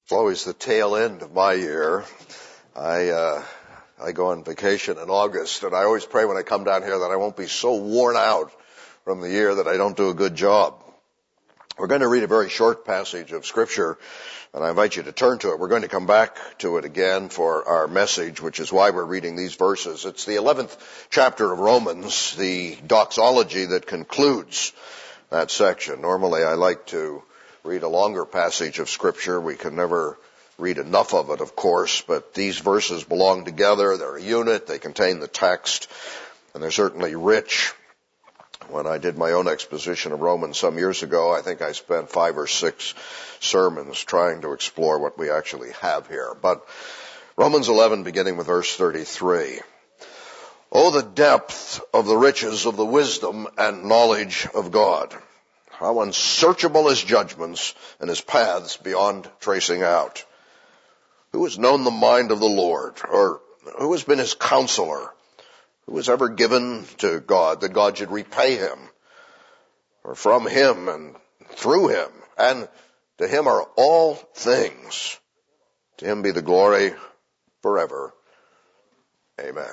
It's always the tail end of my year. I go on vacation in August, and I always pray when I come down here that I won't be so worn out from the year that I don't do a good job. We're going to read a very short passage of Scripture, and I invite you to turn to it. We're going to come back to it again for our message, which is why we're reading these verses. It's the 11th chapter of Romans, the doxology that concludes that section. Normally I like to read a longer passage of Scripture. We can never read enough of it, of course, but these verses belong together. They're a unit. They contain the text, and they're certainly rich. When I did my own exposition of Romans some years ago, I think I spent 5 or 6 sermons trying to explore what we actually have here. But Romans 11, beginning with verse 33. Oh, the depth of the riches of the wisdom and knowledge of God! How unsearchable his judgments and his paths beyond tracing out. Who has known the mind of the Lord? Or who has been his counselor? Who has ever given to God that God should repay him? For from him and through him and to him are all things. To him be the glory forever. Amen.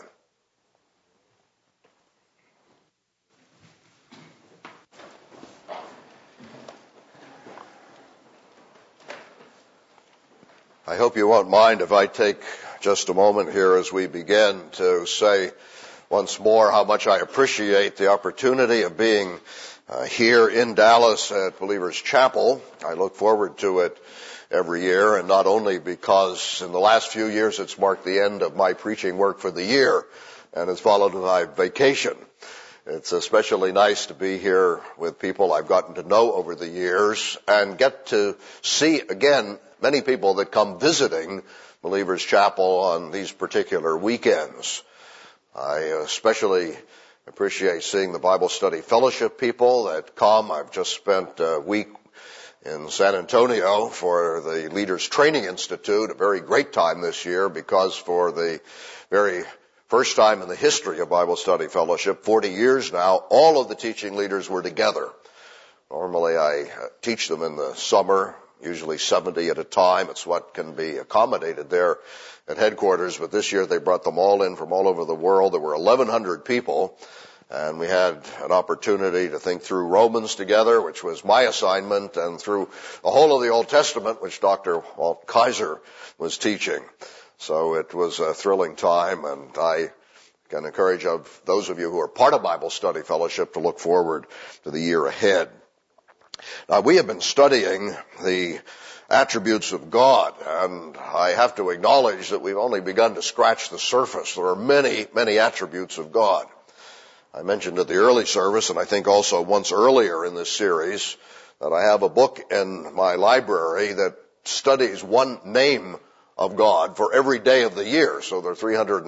I hope you won't mind if I take just a moment here as we begin to say once more how much I appreciate the opportunity of being here in Dallas at Believers Chapel. I look forward to it every year, and not only because in the last few years it's marked the end of my preaching work for the year and it's followed by vacation. It's especially nice to be here with people I've gotten to know over the years and get to see again many people that come visiting Believers Chapel on these particular weekends. I especially appreciate seeing the Bible Study Fellowship people that come. I've just spent a week in San Antonio for the Leaders Training Institute, a very great time this year because for the very first time in the history of Bible Study Fellowship, 40 years now, all of the teaching leaders were together. Normally I teach them in the summer, usually 70 at a time. It's what can be accommodated there at headquarters, but this year they brought them all in from all over the world. There were 1,100 people, and we had an opportunity to think through Romans together, which was my assignment, and through the whole of the Old Testament, which Dr. Walt Kaiser was teaching. So it was a thrilling time, and I can encourage those of you who are part of Bible Study Fellowship to look forward to the year ahead. Now, we have been studying the attributes of God, and I have to acknowledge that we've only begun to scratch the surface. There are many, many attributes of God. I mentioned at the early service, and I think also once earlier in this series, that I have a book in my library that studies one name of God for every day of the year. So there are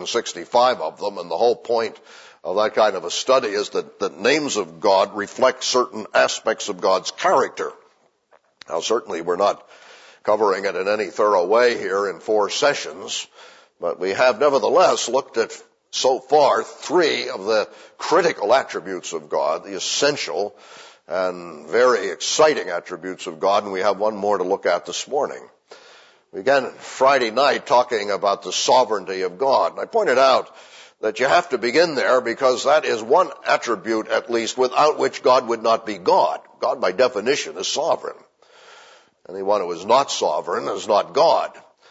365 of them, and the whole point of that kind of a study is that the names of God reflect certain aspects of God's character. Now, certainly we're not covering it in any thorough way here in 4 sessions, but we have nevertheless looked at so far 3 of the critical attributes of God, the essential and very exciting attributes of God, and we have one more to look at this morning. We began Friday night talking about the sovereignty of God, and I pointed out that you have to begin there because that is one attribute, at least, without which God would not be God. God, by definition, is sovereign. Anyone who is not sovereign is not God.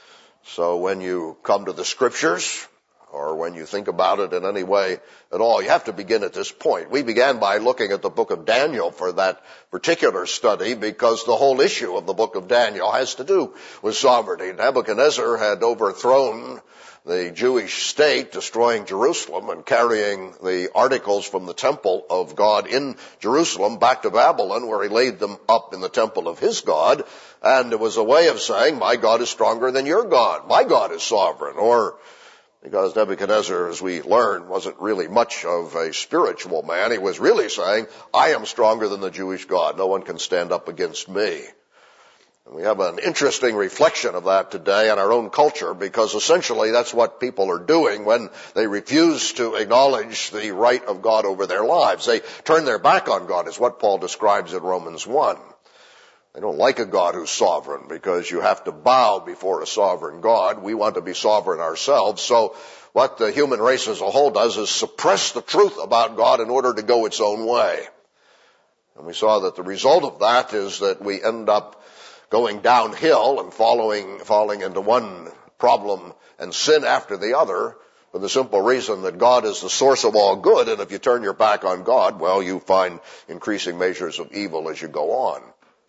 So when you come to the Scriptures, or when you think about it in any way at all, you have to begin at this point. We began by looking at the book of Daniel for that particular study because the whole issue of the book of Daniel has to do with sovereignty. Nebuchadnezzar had overthrown the Jewish state, destroying Jerusalem and carrying the articles from the temple of God in Jerusalem back to Babylon, where he laid them up in the temple of his God. And it was a way of saying, my God is stronger than your God. My God is sovereign. Or because Nebuchadnezzar, as we learned, wasn't really much of a spiritual man, he was really saying, I am stronger than the Jewish God. No one can stand up against me. And we have an interesting reflection of that today in our own culture, because essentially that's what people are doing when they refuse to acknowledge the right of God over their lives. They turn their back on God, is what Paul describes in Romans 1. They don't like a God who's sovereign because you have to bow before a sovereign God. We want to be sovereign ourselves. So what the human race as a whole does is suppress the truth about God in order to go its own way. And we saw that the result of that is that we end up going downhill and falling into one problem and sin after the other, for the simple reason that God is the source of all good, and if you turn your back on God, well, you find increasing measures of evil as you go on.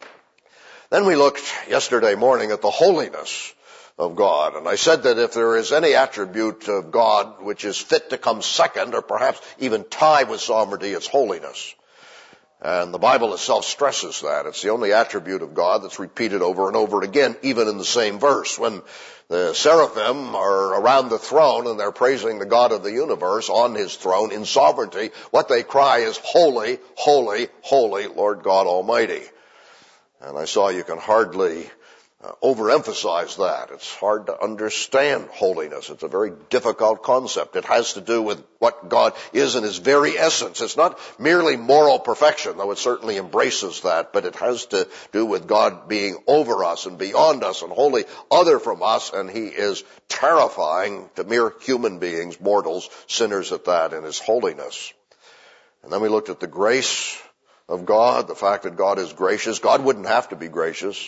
Then we looked yesterday morning at the holiness of God, and I said that if there is any attribute of God which is fit to come second, or perhaps even tie with sovereignty, it's holiness. And the Bible itself stresses that. It's the only attribute of God that's repeated over and over again, even in the same verse. When the seraphim are around the throne and they're praising the God of the universe on his throne in sovereignty, what they cry is, "Holy, holy, holy, Lord God Almighty." And I saw you can hardly overemphasize that. It's hard to understand holiness. It's a very difficult concept. It has to do with what God is in his very essence. It's not merely moral perfection, though it certainly embraces that, but it has to do with God being over us and beyond us and wholly other from us, and he is terrifying to mere human beings, mortals, sinners at that, in his holiness. And then we looked at the grace of God, the fact that God is gracious. God wouldn't have to be gracious.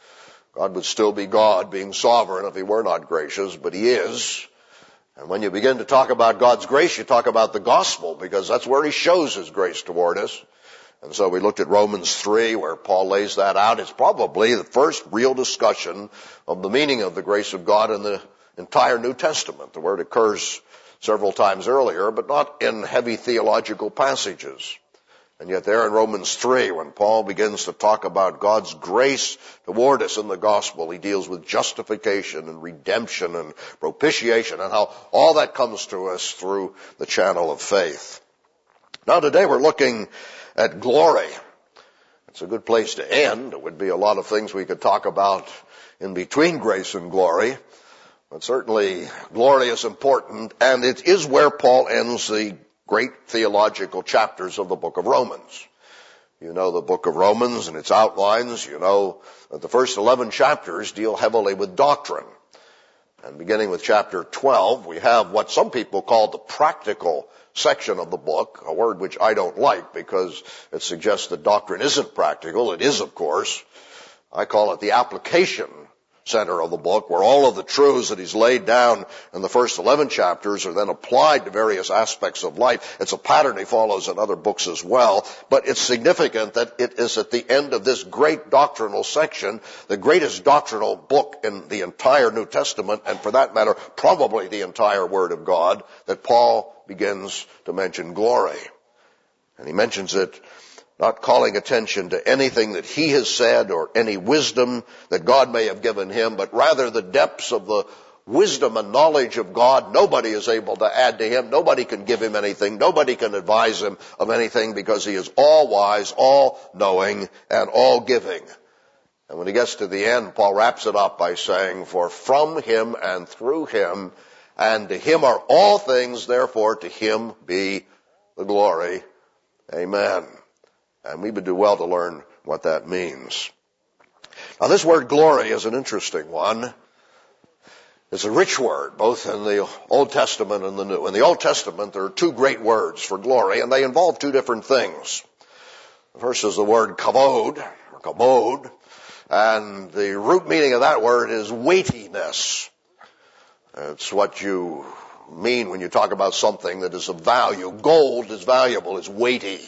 God would still be God, being sovereign, if he were not gracious, but he is. And when you begin to talk about God's grace, you talk about the gospel, because that's where he shows his grace toward us. And so we looked at Romans 3, where Paul lays that out. It's probably the first real discussion of the meaning of the grace of God in the entire New Testament. The word occurs several times earlier, but not in heavy theological passages. And yet there in Romans 3, when Paul begins to talk about God's grace toward us in the gospel, he deals with justification and redemption and propitiation and how all that comes to us through the channel of faith. Now today we're looking at glory. It's a good place to end. There would be a lot of things we could talk about in between grace and glory. But certainly glory is important, and it is where Paul ends the great theological chapters of the book of Romans. You know the book of Romans and its outlines. You know that the first 11 chapters deal heavily with doctrine. And beginning with chapter 12, we have what some people call the practical section of the book, a word which I don't like because it suggests that doctrine isn't practical. It is, of course. I call it the application center of the book, where all of the truths that he's laid down in the first 11 chapters are then applied to various aspects of life. It's a pattern he follows in other books as well, but it's significant that it is at the end of this great doctrinal section, the greatest doctrinal book in the entire New Testament, and for that matter, probably the entire Word of God, that Paul begins to mention glory. And he mentions it not calling attention to anything that he has said or any wisdom that God may have given him, but rather the depths of the wisdom and knowledge of God. Nobody is able to add to him. Nobody can give him anything. Nobody can advise him of anything, because he is all wise, all knowing, and all giving. And when he gets to the end, Paul wraps it up by saying, "For from him and through him and to him are all things, therefore to him be the glory. Amen." And we would do well to learn what that means. Now this word glory is an interesting one. It's a rich word, both in the Old Testament and the New. In the Old Testament, there are two great words for glory, and they involve two different things. The first is the word kavod, or kabod, and the root meaning of that word is weightiness. It's what you mean when you talk about something that is of value. Gold is valuable, it's weighty.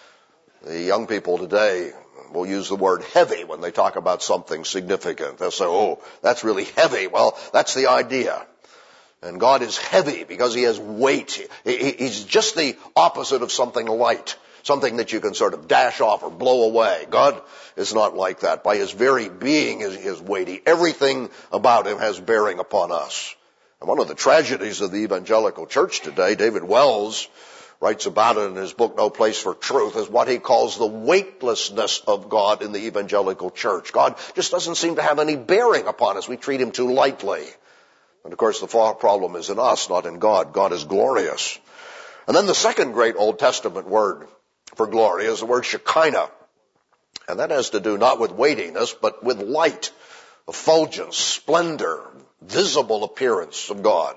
The young people today will use the word heavy when they talk about something significant. They'll say, "Oh, that's really heavy." Well, that's the idea. And God is heavy because he has weight. He's just the opposite of something light, something that you can sort of dash off or blow away. God is not like that. By his very being, he is weighty. Everything about him has bearing upon us. And one of the tragedies of the evangelical church today, David Wells writes about it in his book, No Place for Truth, is what he calls the weightlessness of God in the evangelical church. God just doesn't seem to have any bearing upon us. We treat him too lightly. And of course, the problem is in us, not in God. God is glorious. And then the second great Old Testament word for glory is the word Shekinah. And that has to do not with weightiness, but with light, effulgence, splendor, visible appearance of God.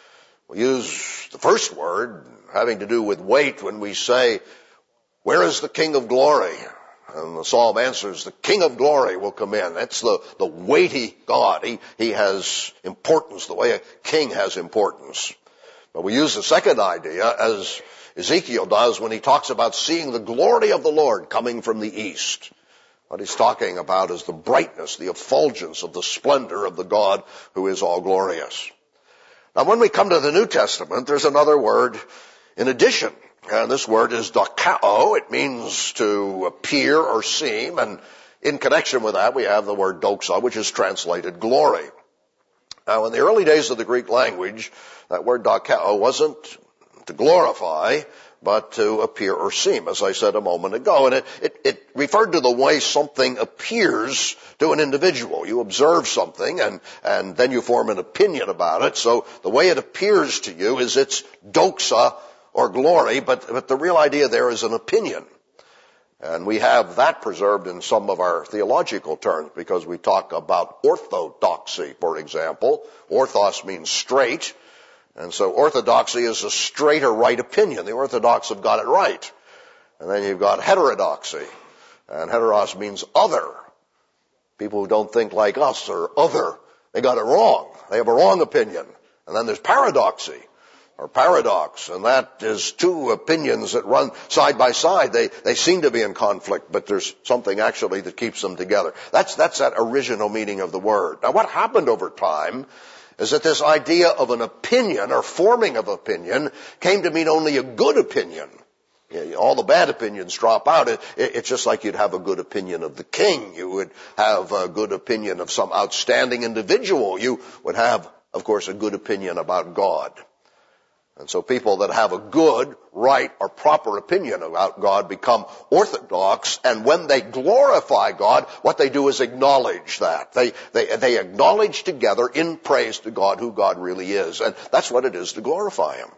We use the first word having to do with weight when we say, where is the King of glory? And the psalm answers, the King of glory will come in. That's the weighty God. He has importance the way a king has importance. But we use the second idea, as Ezekiel does, when he talks about seeing the glory of the Lord coming from the east. What he's talking about is the brightness, the effulgence of the splendor of the God who is all glorious. Now, when we come to the New Testament, there's another word in addition. And this word is dokao. It means to appear or seem. And in connection with that, we have the word doxa, which is translated glory. Now, in the early days of the Greek language, that word dokao wasn't to glorify, but to appear or seem, as I said a moment ago. And it referred to the way something appears to an individual. You observe something and then you form an opinion about it. So the way it appears to you is its doxa, or glory, but the real idea there is an opinion. And we have that preserved in some of our theological terms because we talk about orthodoxy, for example. Orthos means straight, and so orthodoxy is a straight or right opinion. The Orthodox have got it right. And then you've got heterodoxy, and heteros means other. People who don't think like us are other. They got it wrong. They have a wrong opinion. And then there's paradoxy, or paradox, and that is two opinions that run side by side. They seem to be in conflict, but there's something actually that keeps them together. That's that original meaning of the word. Now, what happened over time is that this idea of an opinion or forming of opinion came to mean only a good opinion. All the bad opinions drop out. It's just like you'd have a good opinion of the king. You would have a good opinion of some outstanding individual. You would have, of course, a good opinion about God. And so people that have a good, right, or proper opinion about God become orthodox, and when they glorify God, what they do is acknowledge that. They acknowledge together in praise to God who God really is, and that's what it is to glorify Him.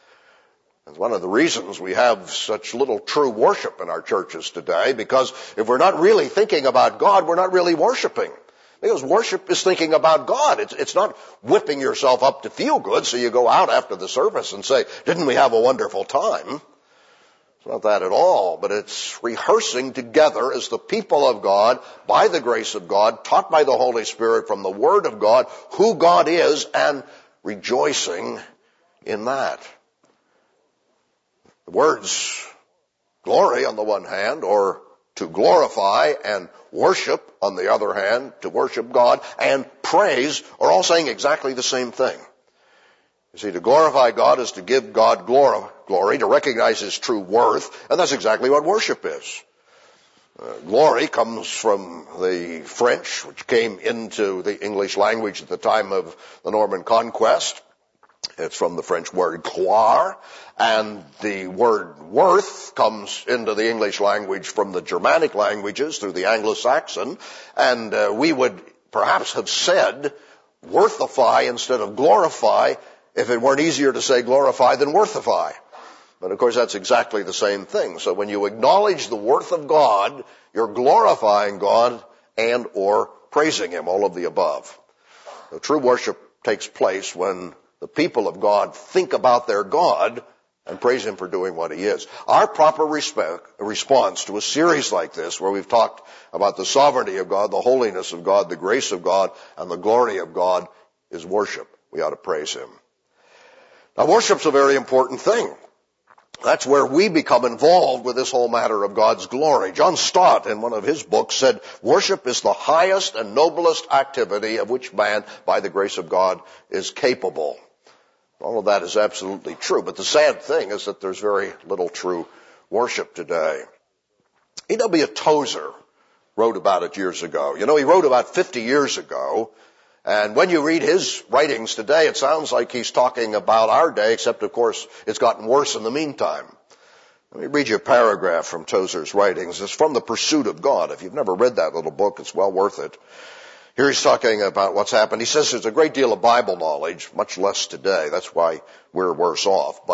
It's one of the reasons we have such little true worship in our churches today, because if we're not really thinking about God, we're not really worshiping. Because worship is thinking about God. It's not whipping yourself up to feel good so you go out after the service and say, didn't we have a wonderful time? It's not that at all, but it's rehearsing together as the people of God, by the grace of God, taught by the Holy Spirit from the Word of God, who God is, and rejoicing in that. The words glory on the one hand, or to glorify, and worship on the other hand, to worship God, and praise are all saying exactly the same thing. You see, to glorify God is to give God glory, to recognize His true worth, and that's exactly what worship is. Glory comes from the French, which came into the English language at the time of the Norman Conquest. It's from the French word gloire, and the word worth comes into the English language from the Germanic languages through the Anglo-Saxon, and we would perhaps have said worthify instead of glorify if it weren't easier to say glorify than worthify. But of course that's exactly the same thing. So when you acknowledge the worth of God, you're glorifying God and or praising Him, all of the above. The true worship takes place when the people of God think about their God and praise Him for doing what He is. Our proper response to a series like this, where we've talked about the sovereignty of God, the holiness of God, the grace of God, and the glory of God, is worship. We ought to praise Him. Now, worship's a very important thing. That's where we become involved with this whole matter of God's glory. John Stott, in one of his books, said, worship is the highest and noblest activity of which man, by the grace of God, is capable. All of that is absolutely true, but the sad thing is that there's very little true worship today. E.W. Tozer wrote about it years ago. You know, he wrote about 50 years ago, and when you read his writings today, it sounds like he's talking about our day, except, of course, it's gotten worse in the meantime. Let me read you a paragraph from Tozer's writings. It's from The Pursuit of God. If you've never read that little book, it's well worth it. Here he's talking about what's happened. He says there's a great deal of Bible knowledge, much less today. That's why we're worse off. But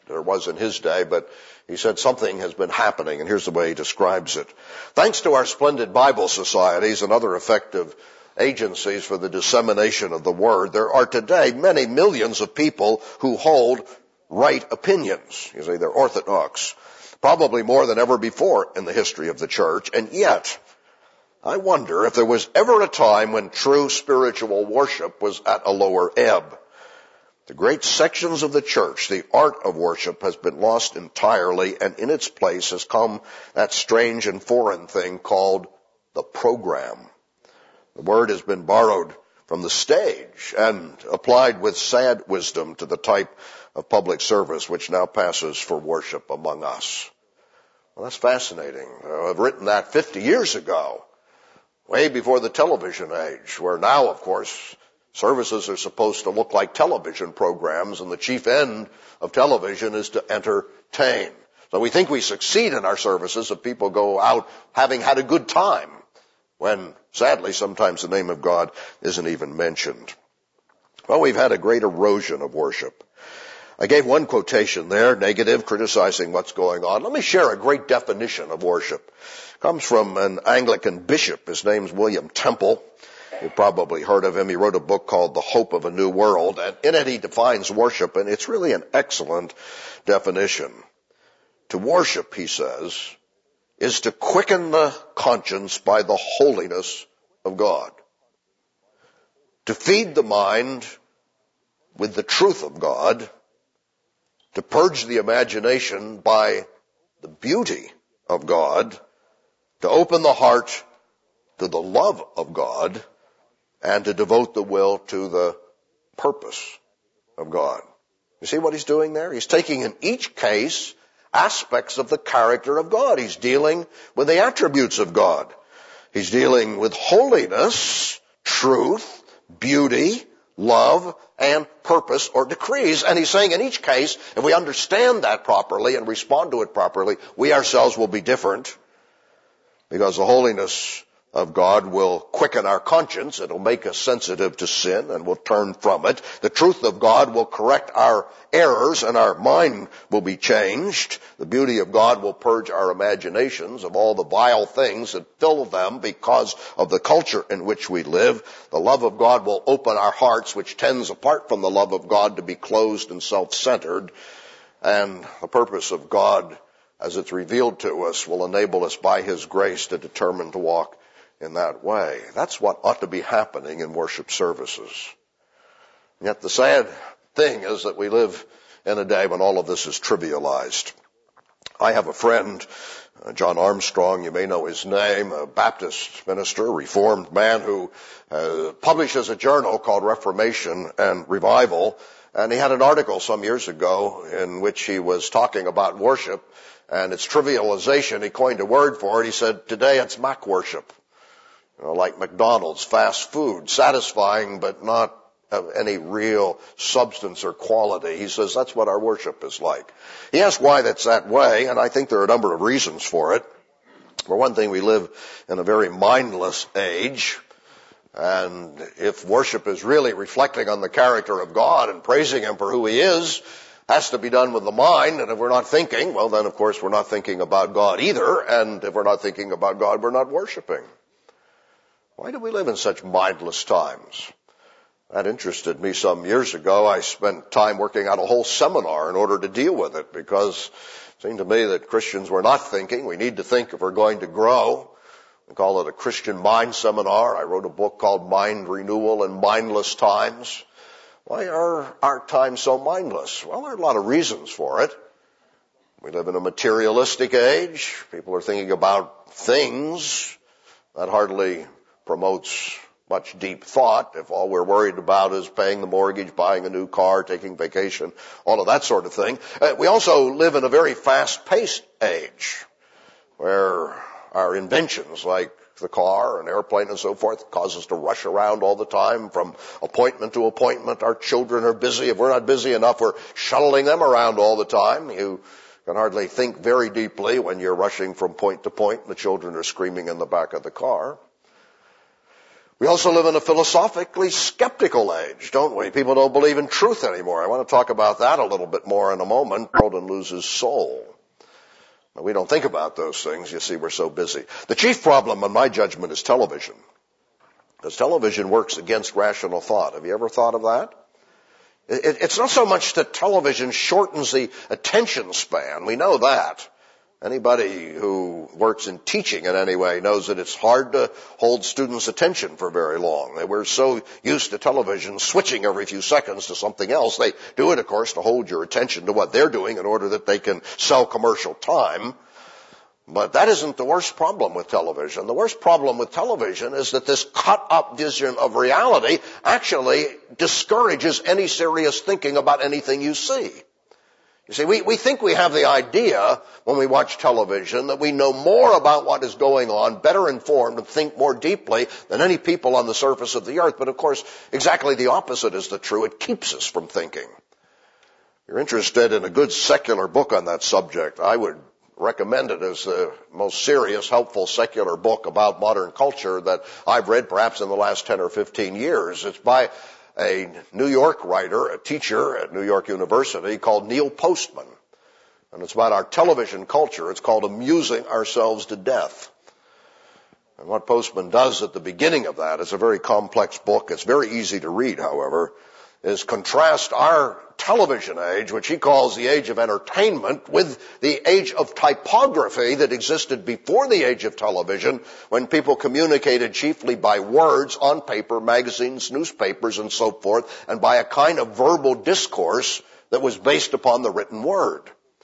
there was in his day, but he said something has been happening, and here's the way he describes it. Thanks to our splendid Bible societies and other effective agencies for the dissemination of the Word, there are today many millions of people who hold right opinions. You see, they're orthodox, probably more than ever before in the history of the church, and yet I wonder if there was ever a time when true spiritual worship was at a lower ebb. The great sections of the church, the art of worship, has been lost entirely, and in its place has come that strange and foreign thing called the program. The word has been borrowed from the stage and applied with sad wisdom to the type of public service which now passes for worship among us. Well, that's fascinating. I've written that 50 years ago, way before the television age, where now, of course, services are supposed to look like television programs, and the chief end of television is to entertain. So we think we succeed in our services if people go out having had a good time, when, sadly, sometimes the name of God isn't even mentioned. Well, we've had a great erosion of worship. I gave one quotation there, negative, criticizing what's going on. Let me share a great definition of worship. It comes from an Anglican bishop. His name's William Temple. You've probably heard of him. He wrote a book called The Hope of a New World, and in it he defines worship, and it's really an excellent definition. To worship, he says, is to quicken the conscience by the holiness of God. To feed the mind with the truth of God. To purge the imagination by the beauty of God. To open the heart to the love of God. And to devote the will to the purpose of God. You see what he's doing there? He's taking in each case aspects of the character of God. He's dealing with the attributes of God. He's dealing with holiness, truth, beauty, love, and purpose or decrees. And he's saying in each case, if we understand that properly and respond to it properly, we ourselves will be different, because the holiness of God will quicken our conscience. It'll make us sensitive to sin, and we'll turn from it. The truth of God will correct our errors, and our mind will be changed. The beauty of God will purge our imaginations of all the vile things that fill them because of the culture in which we live. The love of God will open our hearts, which tends, apart from the love of God, to be closed and self-centered. And the purpose of God, as it's revealed to us, will enable us by His grace to determine to walk in that way. That's what ought to be happening in worship services. And yet the sad thing is that we live in a day when all of this is trivialized. I have a friend, John Armstrong, you may know his name, a Baptist minister, a Reformed man who publishes a journal called Reformation and Revival. And he had an article some years ago in which he was talking about worship and its trivialization. He coined a word for it. He said, today it's Mac worship. Like McDonald's, fast food, satisfying but not of any real substance or quality. He says that's what our worship is like. He asked why that's that way, and I think there are a number of reasons for it. For one thing, we live in a very mindless age, and if worship is really reflecting on the character of God and praising Him for who He is, has to be done with the mind, and if we're not thinking, well then of course we're not thinking about God either, and if we're not thinking about God, we're not worshiping. Why do we live in such mindless times? That interested me some years ago. I spent time working out a whole seminar in order to deal with it, because it seemed to me that Christians were not thinking. We need to think if we're going to grow. We call it a Christian Mind Seminar. I wrote a book called Mind Renewal in Mindless Times. Why are our times so mindless? Well, there are a lot of reasons for it. We live in a materialistic age. People are thinking about things. That hardly promotes much deep thought if all we're worried about is paying the mortgage, buying a new car, taking vacation, all of that sort of thing. We also live in a very fast-paced age where our inventions like the car and airplane and so forth cause us to rush around all the time from appointment to appointment. Our children are busy. If we're not busy enough, we're shuttling them around all the time. You can hardly think very deeply when you're rushing from point to point and the children are screaming in the back of the car. We also live in a philosophically skeptical age, don't we? People don't believe in truth anymore. I want to talk about that a little bit more in a moment. The world and loses soul. Now, we don't think about those things. You see, we're so busy. The chief problem, in my judgment, is television. Because television works against rational thought. Have you ever thought of that? It's not so much that television shortens the attention span. We know that. Anybody who works in teaching in any way knows that it's hard to hold students' attention for very long. We're so used to television switching every few seconds to something else. They do it, of course, to hold your attention to what they're doing in order that they can sell commercial time. But that isn't the worst problem with television. The worst problem with television is that this cut-up vision of reality actually discourages any serious thinking about anything you see. You see, we think we have the idea when we watch television that we know more about what is going on, better informed, and think more deeply than any people on the surface of the earth. But of course, exactly the opposite is the true. It keeps us from thinking. If you're interested in a good secular book on that subject, I would recommend it as the most serious, helpful secular book about modern culture that I've read perhaps in the last 10 or 15 years. It's by a New York writer, a teacher at New York University called Neil Postman. And it's about our television culture. It's called Amusing Ourselves to Death. And what Postman does at the beginning of that, it's a very complex book. It's very easy to read, however, is contrast our television age, which he calls the age of entertainment, with the age of typography that existed before the age of television, when people communicated chiefly by words on paper, magazines, newspapers, and so forth, and by a kind of verbal discourse that was based upon the written word.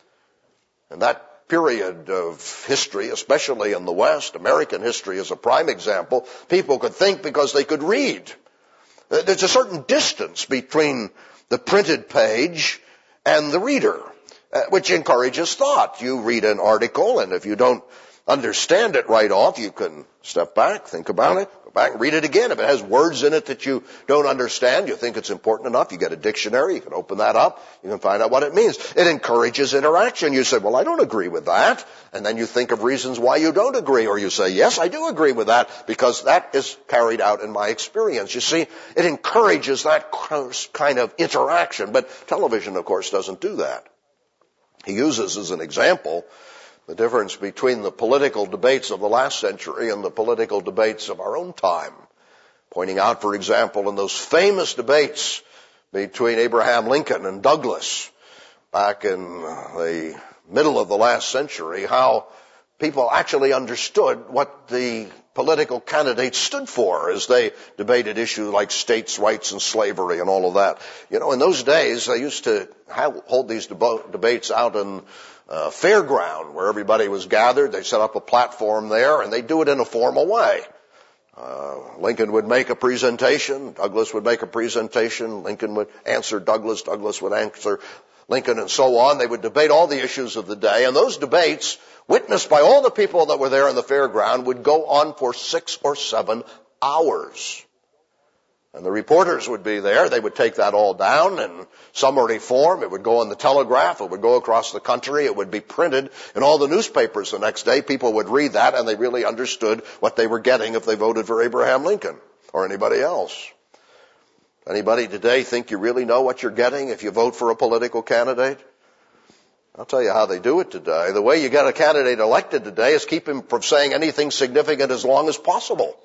And that period of history, especially in the West, American history is a prime example, people could think because they could read. There's a certain distance between the printed page and the reader, which encourages thought. You read an article, and if you don't understand it right off, you can step back, think about it, go back and read it again. If it has words in it that you don't understand, you think it's important enough, you get a dictionary, you can open that up, you can find out what it means. It encourages interaction. You say, well, I don't agree with that. And then you think of reasons why you don't agree, or you say, yes, I do agree with that, because that is carried out in my experience. You see, it encourages that kind of interaction, but television, of course, doesn't do that. He uses as an example the difference between the political debates of the last century and the political debates of our own time, pointing out, for example, in those famous debates between Abraham Lincoln and Douglas back in the middle of the last century, how people actually understood what the political candidates stood for as they debated issues like states' rights and slavery and all of that. You know, in those days, they used to hold these debates out in fairground where everybody was gathered. They set up a platform there, and they do it in a formal way. Lincoln would make a presentation, Douglas would make a presentation, Lincoln would answer Douglas, Douglas would answer Lincoln, and so on. They would debate all the issues of the day, and those debates, witnessed by all the people that were there in the fairground, would go on for 6 or 7 hours. And the reporters would be there. They would take that all down in summary form. It would go in the Telegraph. It would go across the country. It would be printed in all the newspapers the next day. People would read that, and they really understood what they were getting if they voted for Abraham Lincoln or anybody else. Anybody today think you really know what you're getting if you vote for a political candidate? I'll tell you how they do it today. The way you get a candidate elected today is keep him from saying anything significant as long as possible.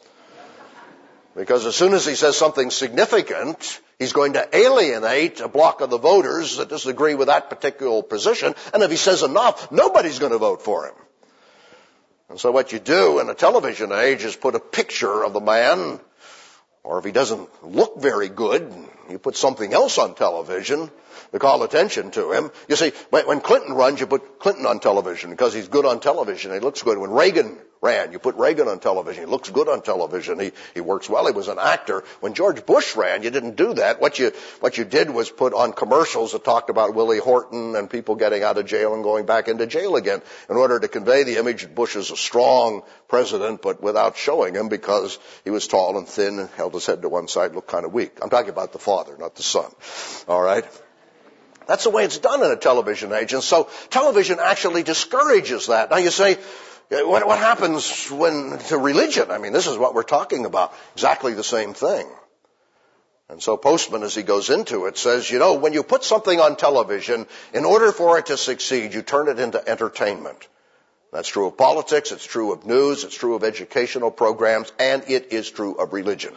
Because as soon as he says something significant, he's going to alienate a block of the voters that disagree with that particular position. And if he says enough, nobody's going to vote for him. And so what you do in a television age is put a picture of the man, or if he doesn't look very good, you put something else on television to call attention to him. You see, when Clinton runs, you put Clinton on television because he's good on television. He looks good. When Reagan ran, you put Reagan on television. He looks good on television. He works well. He was an actor. When George Bush ran, you didn't do that. What you did was put on commercials that talked about Willie Horton and people getting out of jail and going back into jail again in order to convey the image that Bush is a strong president, but without showing him because he was tall and thin and held his head to one side, looked kind of weak. I'm talking about the father, not the son. All right? That's the way it's done in a television age. And so television actually discourages that. Now you say, What happens to religion? I mean, this is what we're talking about. Exactly the same thing. And so Postman, as he goes into it, says, when you put something on television, in order for it to succeed, you turn it into entertainment. That's true of politics, it's true of news, it's true of educational programs, and it is true of religion.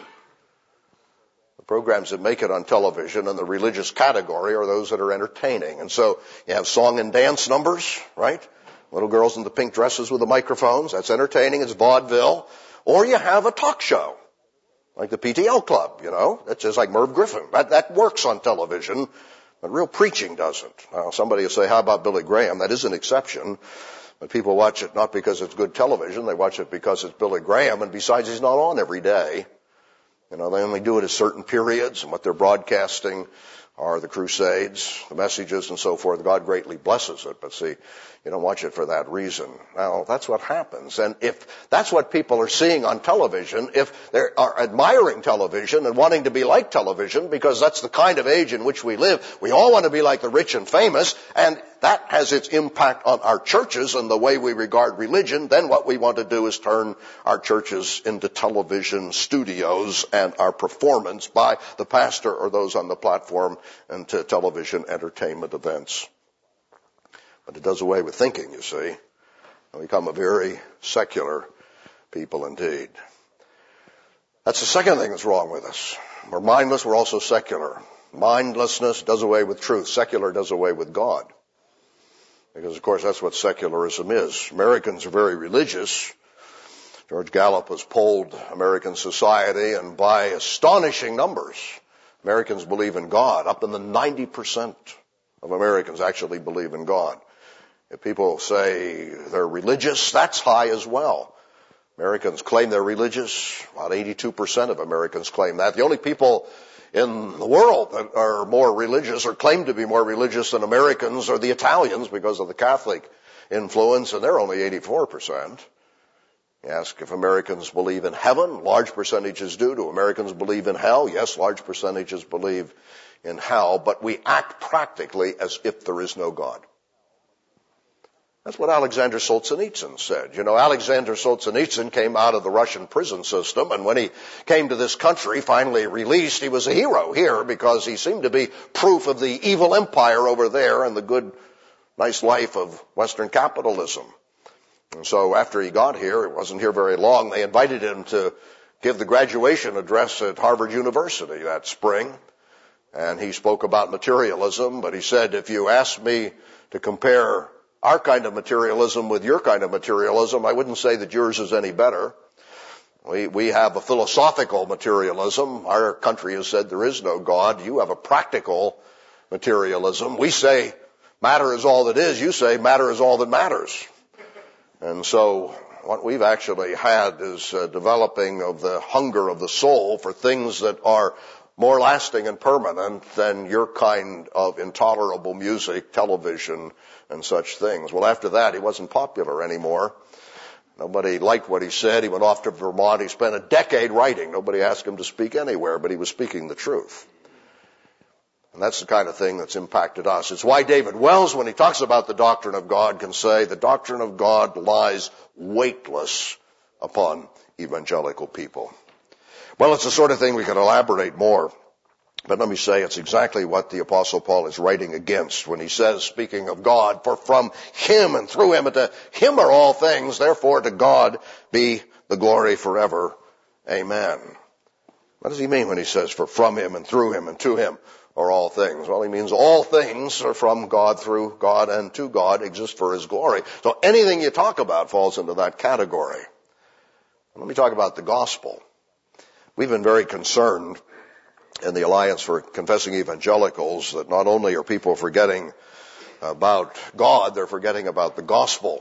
The programs that make it on television in the religious category are those that are entertaining. And so you have song and dance numbers, right? Little girls in the pink dresses with the microphones, that's entertaining, it's vaudeville. Or you have a talk show, like the PTL Club, That's just like Merv Griffin. That works on television, but real preaching doesn't. Now, somebody will say, how about Billy Graham? That is an exception. But people watch it not because it's good television, they watch it because it's Billy Graham, and besides, he's not on every day. They only do it at certain periods, and what they're broadcasting are the crusades, the messages, and so forth. God greatly blesses it, but see, you don't watch it for that reason. Now, that's what happens. And if that's what people are seeing on television, if they are admiring television and wanting to be like television, because that's the kind of age in which we live, we all want to be like the rich and famous, and that has its impact on our churches and the way we regard religion, then what we want to do is turn our churches into television studios and our performance by the pastor or those on the platform into television entertainment events. But it does away with thinking, you see. We become a very secular people indeed. That's the second thing that's wrong with us. We're mindless, we're also secular. Mindlessness does away with truth. Secular does away with God. Because, of course, that's what secularism is. Americans are very religious. George Gallup has polled American society, and by astonishing numbers, Americans believe in God. Up in the 90% of Americans actually believe in God. If people say they're religious, that's high as well. Americans claim they're religious. About 82% of Americans claim that. The only people in the world that are more religious or claim to be more religious than Americans are the Italians because of the Catholic influence, and they're only 84%. You ask if Americans believe in heaven, large percentages do. Do Americans believe in hell? Yes, large percentages believe in hell, but we act practically as if there is no God. That's what Alexander Solzhenitsyn said. Alexander Solzhenitsyn came out of the Russian prison system, and when he came to this country, finally released, he was a hero here because he seemed to be proof of the evil empire over there and the good, nice life of Western capitalism. And so after he got here, he wasn't here very long, they invited him to give the graduation address at Harvard University that spring. And he spoke about materialism, but he said, if you ask me to compare our kind of materialism with your kind of materialism, I wouldn't say that yours is any better. We have a philosophical materialism. Our country has said there is no God. You have a practical materialism. We say matter is all that is. You say matter is all that matters. And so what we've actually had is developing of the hunger of the soul for things that are more lasting and permanent than your kind of intolerable music, television, and such things. Well, after that, he wasn't popular anymore. Nobody liked what he said. He went off to Vermont. He spent a decade writing. Nobody asked him to speak anywhere, but he was speaking the truth. And that's the kind of thing that's impacted us. It's why David Wells, when he talks about the doctrine of God, can say the doctrine of God lies weightless upon evangelical people. Well, it's the sort of thing we can elaborate more. But let me say it's exactly what the Apostle Paul is writing against when he says, speaking of God, for from him and through him and to him are all things, therefore to God be the glory forever. Amen. What does he mean when he says, for from him and through him and to him are all things? Well, he means all things are from God, through God, and to God, exist for his glory. So anything you talk about falls into that category. Let me talk about the gospel. We've been very concerned in the Alliance for Confessing Evangelicals that not only are people forgetting about God, they're forgetting about the gospel.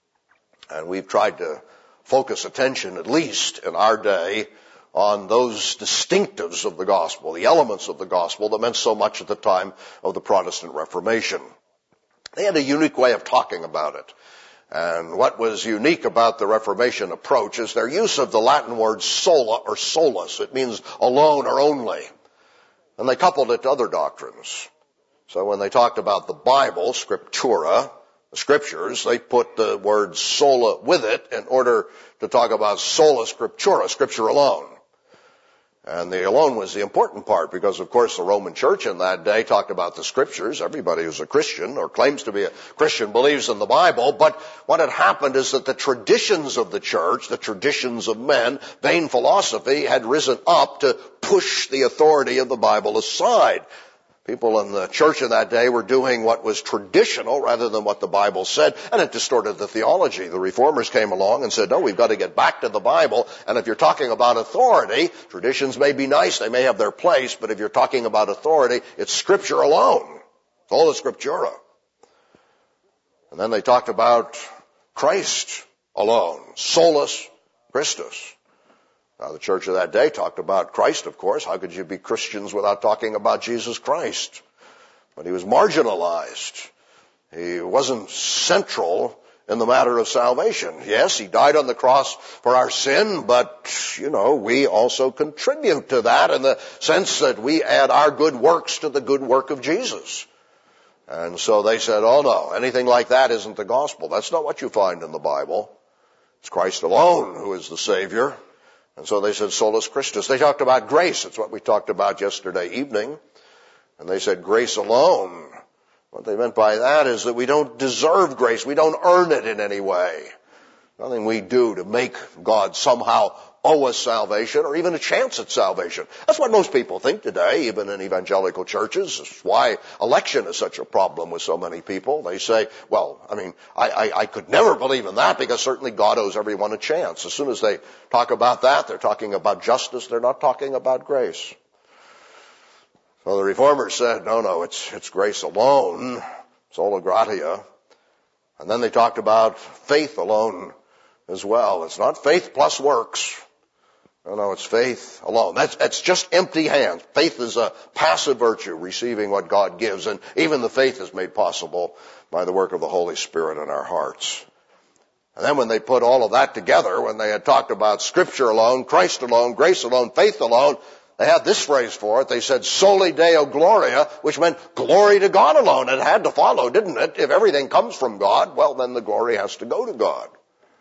And we've tried to focus attention, at least in our day, on those distinctives of the gospel, the elements of the gospel that meant so much at the time of the Protestant Reformation. They had a unique way of talking about it. And what was unique about the Reformation approach is their use of the Latin word sola or solus. It means alone or only. And they coupled it to other doctrines. So when they talked about the Bible, scriptura, the Scriptures, they put the word sola with it in order to talk about sola scriptura, Scripture alone. And the alone was the important part because, of course, the Roman Church in that day talked about the Scriptures. Everybody who's a Christian or claims to be a Christian believes in the Bible. But what had happened is that the traditions of the church, the traditions of men, vain philosophy, had risen up to push the authority of the Bible aside. People in the church in that day were doing what was traditional rather than what the Bible said, and it distorted the theology. The Reformers came along and said, no, we've got to get back to the Bible, and if you're talking about authority, traditions may be nice, they may have their place, but if you're talking about authority, it's Scripture alone. Sola Scriptura. And then they talked about Christ alone, solus Christus. Now, the church of that day talked about Christ, of course. How could you be Christians without talking about Jesus Christ? But he was marginalized. He wasn't central in the matter of salvation. Yes, he died on the cross for our sin, but, we also contribute to that in the sense that we add our good works to the good work of Jesus. And so they said, oh no, anything like that isn't the gospel. That's not what you find in the Bible. It's Christ alone who is the Savior. And so they said, solus Christus. They talked about grace. It's what we talked about yesterday evening. And they said, grace alone. What they meant by that is that we don't deserve grace. We don't earn it in any way. Nothing we do to make God somehow owe us salvation or even a chance at salvation. That's what most people think today, even in evangelical churches. That's why election is such a problem with so many people. They say, well, I could never believe in that because certainly God owes everyone a chance. As soon as they talk about that, they're talking about justice. They're not talking about grace. So the Reformers said, no, it's grace alone, sola gratia. And then they talked about faith alone as well. It's not faith plus works. No, it's faith alone. That's just empty hands. Faith is a passive virtue, receiving what God gives, and even the faith is made possible by the work of the Holy Spirit in our hearts. And then when they put all of that together, when they had talked about Scripture alone, Christ alone, grace alone, faith alone, they had this phrase for it. They said, soli Deo Gloria, which meant glory to God alone. It had to follow, didn't it? If everything comes from God, well, then the glory has to go to God.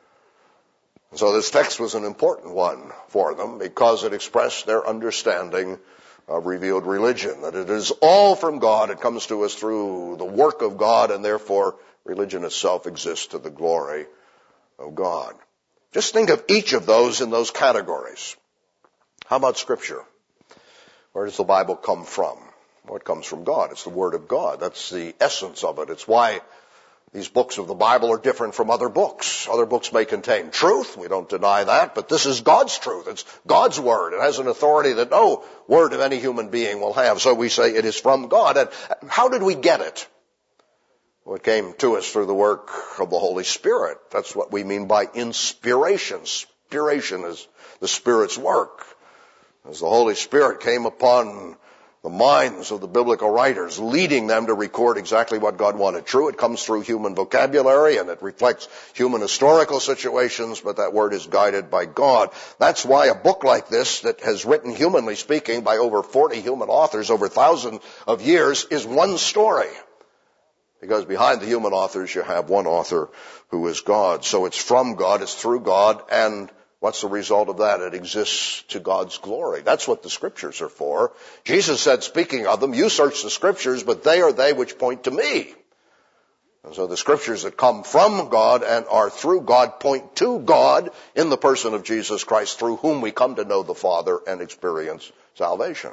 So this text was an important one for them because it expressed their understanding of revealed religion, that it is all from God. It comes to us through the work of God, and therefore religion itself exists to the glory of God. Just think of each of those in those categories. How about Scripture? Where does the Bible come from? Well, it comes from God. It's the Word of God. That's the essence of it. It's why these books of the Bible are different from other books. Other books may contain truth. We don't deny that. But this is God's truth. It's God's Word. It has an authority that no word of any human being will have. So we say it is from God. And how did we get it? Well, it came to us through the work of the Holy Spirit. That's what we mean by inspiration. Inspiration is the Spirit's work. As the Holy Spirit came upon the minds of the biblical writers, leading them to record exactly what God wanted. True, it comes through human vocabulary and it reflects human historical situations, but that word is guided by God. That's why a book like this, that has written, humanly speaking, by over 40 human authors over thousands of years, is one story. Because behind the human authors, you have one author who is God. So it's from God, it's through God, and what's the result of that? It exists to God's glory. That's what the Scriptures are for. Jesus said, speaking of them, you search the Scriptures, but they are they which point to me. And so the Scriptures that come from God and are through God point to God in the person of Jesus Christ, through whom we come to know the Father and experience salvation.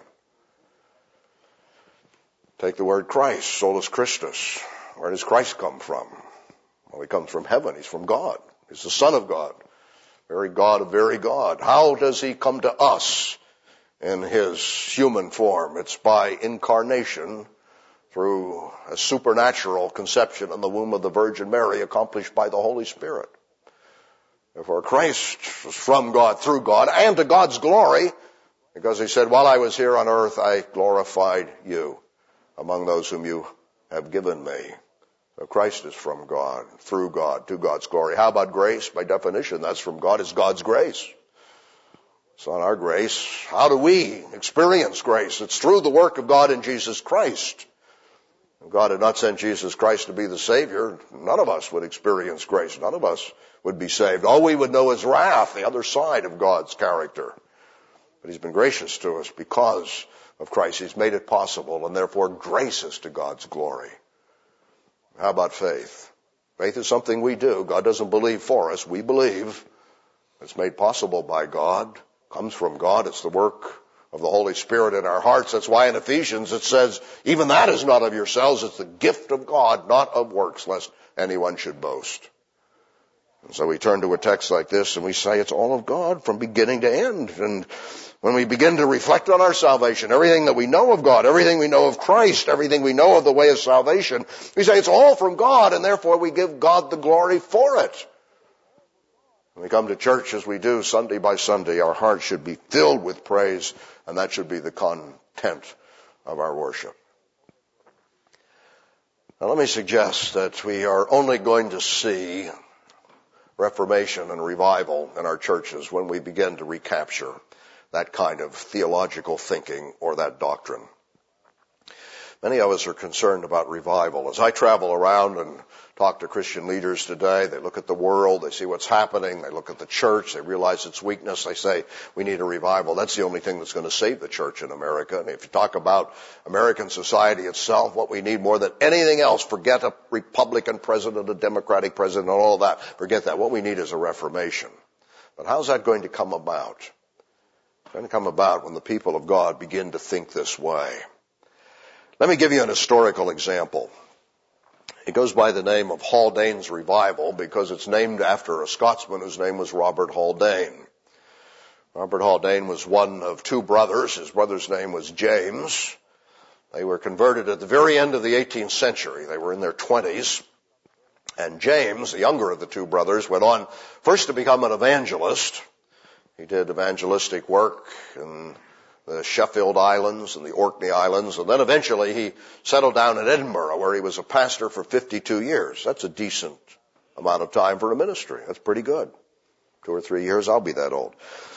Take the word Christ, solus Christus. Where does Christ come from? Well, he comes from heaven. He's from God. He's the Son of God. Very God of very God. How does he come to us in his human form? It's by incarnation through a supernatural conception in the womb of the Virgin Mary accomplished by the Holy Spirit. Therefore, Christ was from God, through God, and to God's glory, because he said, while I was here on earth, I glorified you among those whom you have given me. So Christ is from God, through God, to God's glory. How about grace? By definition, that's from God. It's God's grace. It's not our grace. How do we experience grace? It's through the work of God in Jesus Christ. If God had not sent Jesus Christ to be the Savior, none of us would experience grace. None of us would be saved. All we would know is wrath, the other side of God's character. But he's been gracious to us because of Christ. He's made it possible, and therefore grace is to God's glory. How about faith? Faith is something we do. God doesn't believe for us. We believe. It's made possible by God. Comes from God. It's the work of the Holy Spirit in our hearts. That's why in Ephesians it says, even that is not of yourselves. It's the gift of God, not of works, lest anyone should boast. And so we turn to a text like this and we say it's all of God from beginning to end. And when we begin to reflect on our salvation, everything that we know of God, everything we know of Christ, everything we know of the way of salvation, we say it's all from God, and therefore we give God the glory for it. When we come to church as we do Sunday by Sunday, our hearts should be filled with praise, and that should be the content of our worship. Now let me suggest that we are only going to see reformation and revival in our churches when we begin to recapture that kind of theological thinking or that doctrine. Many of us are concerned about revival. As I travel around and talk to Christian leaders today, they look at the world, they see what's happening, they look at the church, they realize its weakness, they say, we need a revival. That's the only thing that's going to save the church in America. And if you talk about American society itself, what we need more than anything else, forget a Republican president, a Democratic president, and all that. Forget that. What we need is a reformation. But how's that going to come about? It's going to come about when the people of God begin to think this way. Let me give you an historical example. It goes by the name of Haldane's Revival because it's named after a Scotsman whose name was Robert Haldane. Robert Haldane was one of two brothers. His brother's name was James. They were converted at the very end of the 18th century. They were in their 20s. And James, the younger of the two brothers, went on first to become an evangelist. He did evangelistic work in the Sheffield Islands and the Orkney Islands, and then eventually he settled down in Edinburgh where he was a pastor for 52 years. That's a decent amount of time for a ministry. That's pretty good. 2 or 3 years, I'll be that old.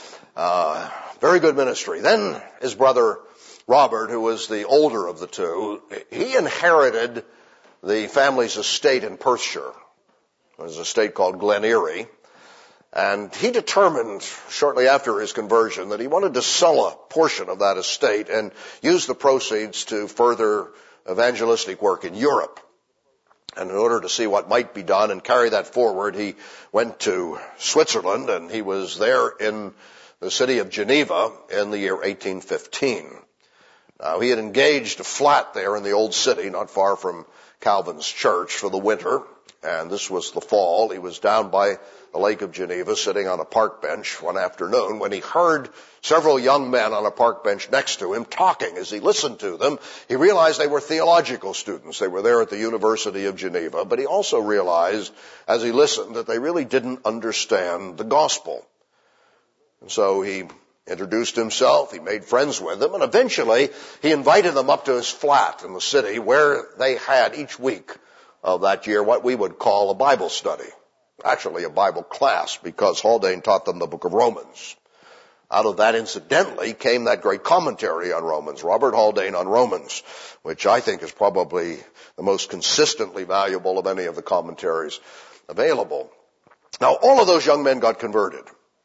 Very good ministry. Then his brother Robert, who was the older of the two, he inherited the family's estate in Perthshire. It was an estate called Glen Erie. And he determined shortly after his conversion that he wanted to sell a portion of that estate and use the proceeds to further evangelistic work in Europe. And in order to see what might be done and carry that forward, he went to Switzerland, and he was there in the city of Geneva in the year 1815. Now, he had engaged a flat there in the old city, not far from Calvin's church, for the winter, and this was the fall. He was down by the Lake of Geneva, sitting on a park bench one afternoon when he heard several young men on a park bench next to him talking. As he listened to them, he realized they were theological students. They were there at the University of Geneva, but he also realized as he listened that they really didn't understand the gospel. And so he introduced himself, he made friends with them, and eventually he invited them up to his flat in the city where they had each week of that year what we would call a Bible study. Actually a Bible class, because Haldane taught them the book of Romans. Out of that, incidentally, came that great commentary on Romans, Robert Haldane on Romans, which I think is probably the most consistently valuable of any of the commentaries available. Now, all of those young men got converted,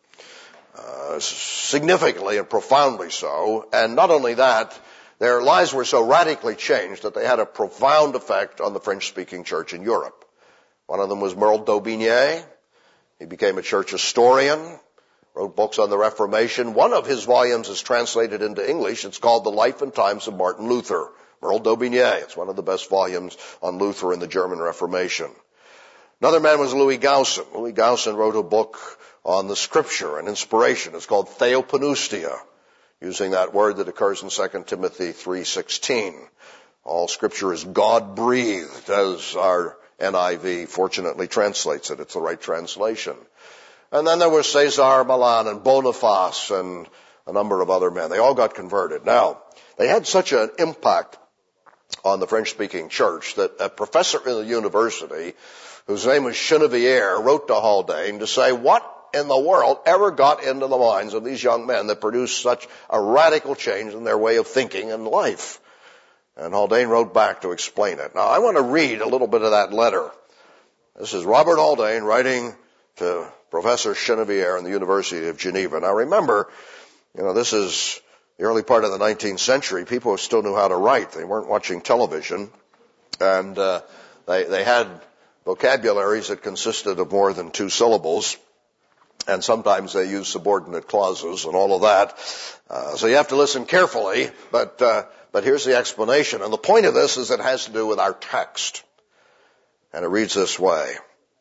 significantly and profoundly so, and not only that, their lives were so radically changed that they had a profound effect on the French-speaking church in Europe. One of them was Merle Daubigny. He became a church historian, wrote books on the Reformation. One of his volumes is translated into English. It's called The Life and Times of Martin Luther. Merle Daubigny. It's one of the best volumes on Luther and the German Reformation. Another man was Louis Gaussen. Louis Gaussen wrote a book on the Scripture and inspiration. It's called Theopneustia, using that word that occurs in 2 Timothy 3:16. All Scripture is God-breathed, as our NIV fortunately translates it. It's the right translation. And then there was Cesar Millan and Boniface and a number of other men. They all got converted. Now, they had such an impact on the French-speaking church that a professor in the university, whose name was Chenevier, wrote to Haldane to say, what in the world ever got into the minds of these young men that produced such a radical change in their way of thinking and life? And Haldane wrote back to explain it. Now, I want to read a little bit of that letter. This is Robert Haldane writing to Professor Chenevier in the University of Geneva. Now, remember, this is the early part of the 19th century. People still knew how to write. They weren't watching television. And they had vocabularies that consisted of more than 2 syllables. And sometimes they used subordinate clauses and all of that. So you have to listen carefully. But here's the explanation. And the point of this is it has to do with our text. And it reads this way.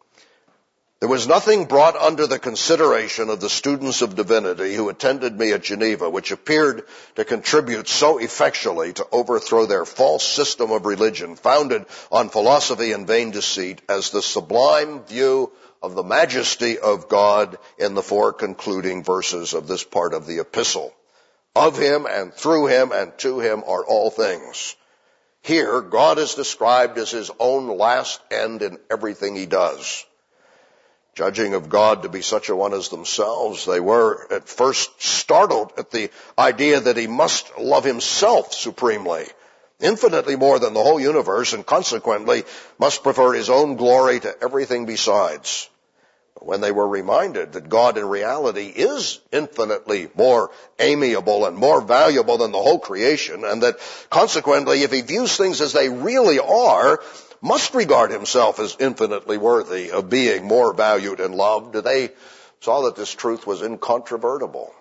There was nothing brought under the consideration of the students of divinity who attended me at Geneva, which appeared to contribute so effectually to overthrow their false system of religion, founded on philosophy and vain deceit, as the sublime view of the majesty of God in the 4 concluding verses of this part of the epistle. Of him and through him and to him are all things. Here, God is described as his own last end in everything he does. Judging of God to be such a one as themselves, they were at first startled at the idea that he must love himself supremely, infinitely more than the whole universe, and consequently must prefer his own glory to everything besides. But when they were reminded that God in reality is infinitely more amiable and more valuable than the whole creation, and that consequently if he views things as they really are, must regard himself as infinitely worthy of being more valued and loved, they saw that this truth was incontrovertible.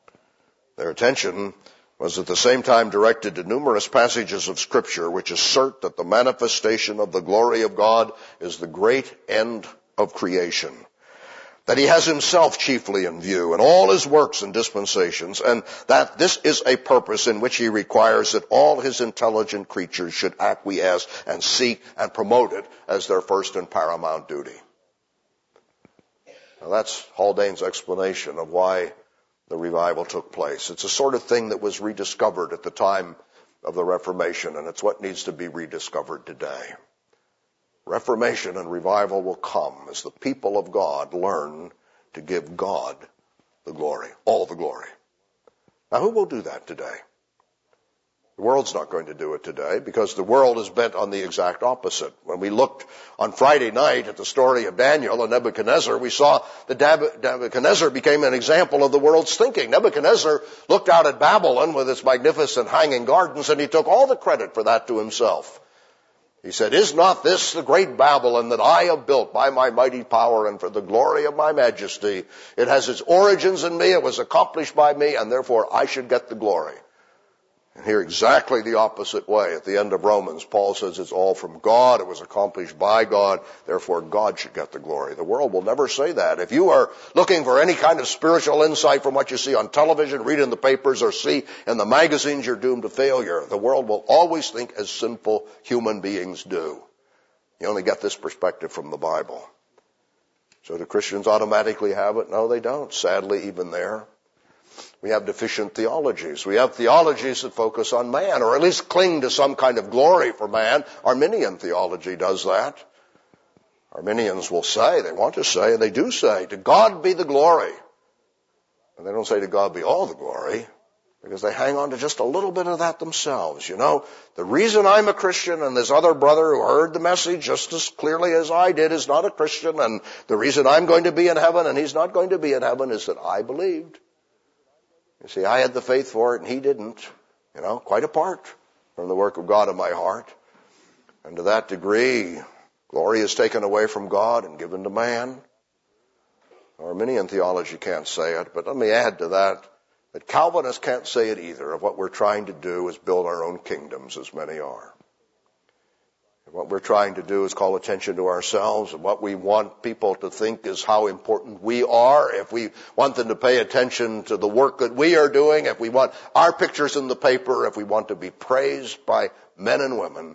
Their attention was at the same time directed to numerous passages of Scripture which assert that the manifestation of the glory of God is the great end of creation, that he has himself chiefly in view in all his works and dispensations, and that this is a purpose in which he requires that all his intelligent creatures should acquiesce and seek and promote it as their first and paramount duty. Now that's Haldane's explanation of why the revival took place. It's a sort of thing that was rediscovered at the time of the Reformation, and it's what needs to be rediscovered today. Reformation and revival will come as the people of God learn to give God the glory, all the glory. Now, who will do that today? The world's not going to do it today because the world is bent on the exact opposite. When we looked on Friday night at the story of Daniel and Nebuchadnezzar, we saw that Nebuchadnezzar became an example of the world's thinking. Nebuchadnezzar looked out at Babylon with its magnificent hanging gardens, and he took all the credit for that to himself. He said, "Is not this the great Babylon that I have built by my mighty power and for the glory of my majesty? It has its origins in me, it was accomplished by me, and therefore I should get the glory." And here exactly the opposite way. At the end of Romans, Paul says it's all from God, it was accomplished by God, therefore God should get the glory. The world will never say that. If you are looking for any kind of spiritual insight from what you see on television, read in the papers, or see in the magazines, you're doomed to failure. The world will always think as sinful human beings do. You only get this perspective from the Bible. So do Christians automatically have it? No, they don't. Sadly, even there. We have deficient theologies. We have theologies that focus on man, or at least cling to some kind of glory for man. Arminian theology does that. Arminians will say, they want to say, and they do say, to God be the glory. And they don't say to God be all the glory, because they hang on to just a little bit of that themselves. You know, the reason I'm a Christian and this other brother who heard the message just as clearly as I did is not a Christian, and the reason I'm going to be in heaven and he's not going to be in heaven is that I believed. You see, I had the faith for it and he didn't, quite apart from the work of God in my heart. And to that degree, glory is taken away from God and given to man. Arminian theology can't say it, but let me add to that Calvinists can't say it either. Of what we're trying to do is build our own kingdoms, as many are. What we're trying to do is call attention to ourselves, and what we want people to think is how important we are. If we want them to pay attention to the work that we are doing, if we want our pictures in the paper, if we want to be praised by men and women,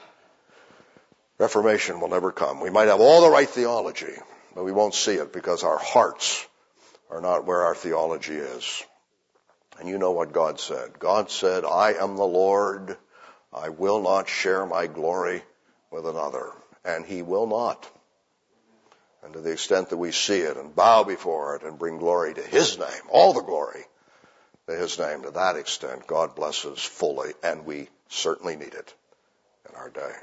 Reformation will never come. We might have all the right theology, but we won't see it because our hearts are not where our theology is. And you know what God said. God said, "I am the Lord. I will not share my glory with another," and he will not. And to the extent that we see it and bow before it and bring glory to his name, all the glory, to his name. To that extent, God bless us fully, and we certainly need it in our day.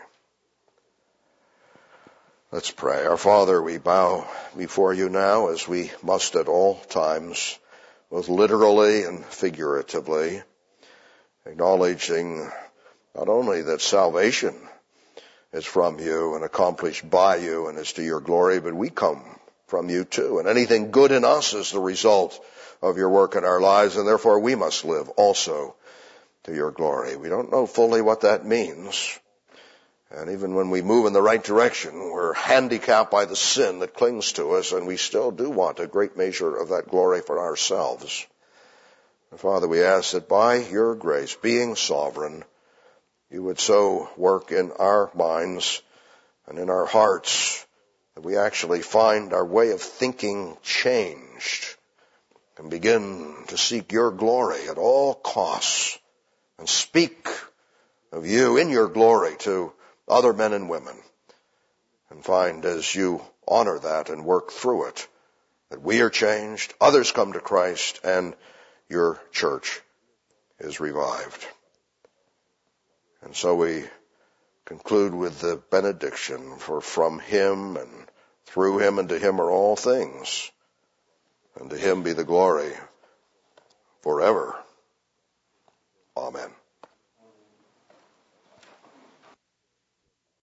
Let's pray. Our Father, we bow before you now, as we must at all times, both literally and figuratively, acknowledging not only that salvation is from you and accomplished by you and is to your glory, but we come from you too. And anything good in us is the result of your work in our lives, and therefore we must live also to your glory. We don't know fully what that means. And even when we move in the right direction, we're handicapped by the sin that clings to us, and we still do want a great measure of that glory for ourselves. And Father, we ask that by your grace, being sovereign, you would so work in our minds and in our hearts that we actually find our way of thinking changed and begin to seek your glory at all costs and speak of you in your glory to other men and women, and find as you honor that and work through it that we are changed, others come to Christ, and your church is revived. And so we conclude with the benediction, for from him and through him and to him are all things, and to him be the glory forever. Amen.